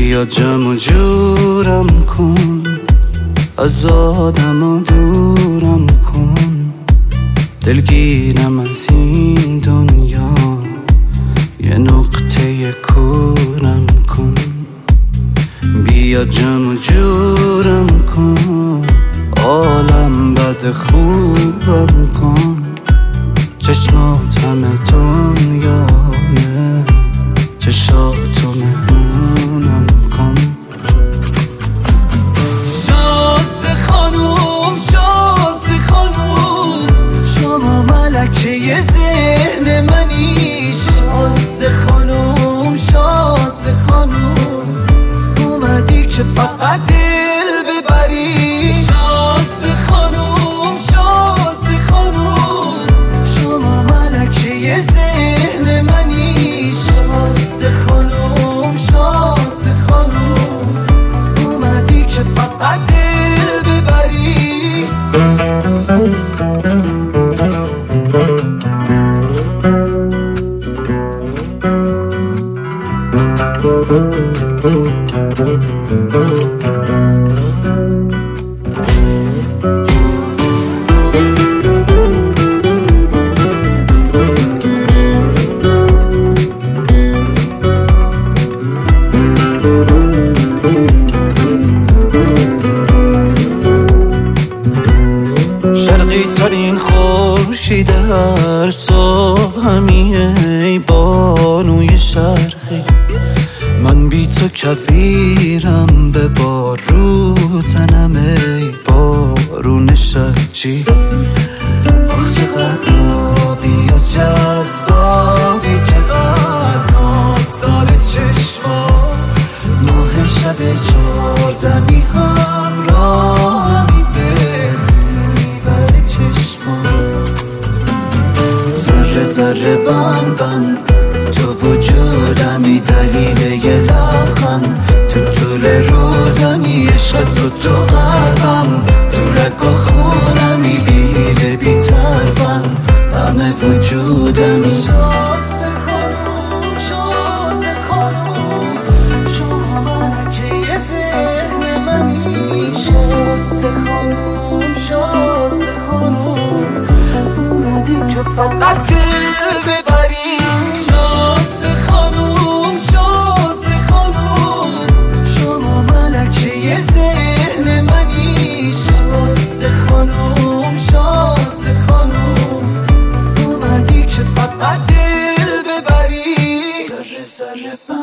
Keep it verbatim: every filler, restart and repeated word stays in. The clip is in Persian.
بیا جمع و جورم کن، از آدم ها دورم کن، دلگیرم از این دنیا، یه نقطه کورم کن. بیا جمع و جورم کن، عالم بد خوبم کن، چشمات همه دنیامه، چشاتو مهمونم کن. شازده خانوم شازده خانوم، شما ملکه ذهن منی. شازده خانوم شازده خانوم، اومدی که فقط دل ببری. شازده خانوم شازده خانوم، شما ملکه ذهن منی. شازده خانوم شازده خانوم، اومدی که فقط دل ببری. شرقی ترین خورشید هر صبح همیه، ای بانوی شرقی. من بی تو کفیرم به بارو تنم، ای بارون شرجی. آخ چقدر آبی و جذابی، چقدر نازدار چشمات. ماه شب چهاردمی همراهمی بره چشمات. ذره ذره بند بند تو وجودمی، دلیل یه لبخند تو طول روزمی. عشق تو تو قلبم، تو رگ و خونمی، بی حیله بی طرفم، همه وجودمی. شازده خانوم شازده خانوم، شما ملکه ذهن منی. شازده خانوم شازده خانوم، اومدی که فقط دل ببری. شازده خانوم شازده خانوم، شما ملکه ذهن منی. شازده خانوم شازده خانوم، اومدی که فقط دل ببری. ذره ذره